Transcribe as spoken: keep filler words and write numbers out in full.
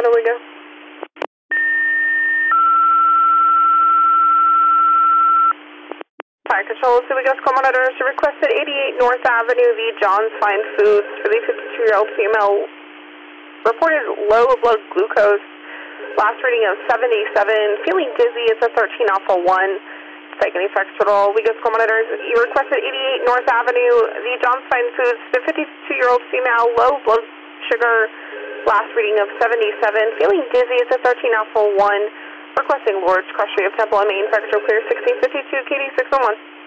Oswego. Fire Control, Oswego's call monitors requested eighty-eight North Avenue, the John's Fine Foods for the fifty-two-year-old female. Reported low blood glucose, last reading of seventy-seven, feeling dizzy, it's a thirteen alpha one. Take any effects at all. We go call monitors. You requested eighty-eight North Avenue, the John's Fine Foods, the fifty-two-year-old female, low blood sugar, last reading of seventy-seven, feeling dizzy, it's a thirteen alpha one. Requesting Lord's Cross Street of Temple and Main, Vector Clear sixteen fifty-two, K D six one one.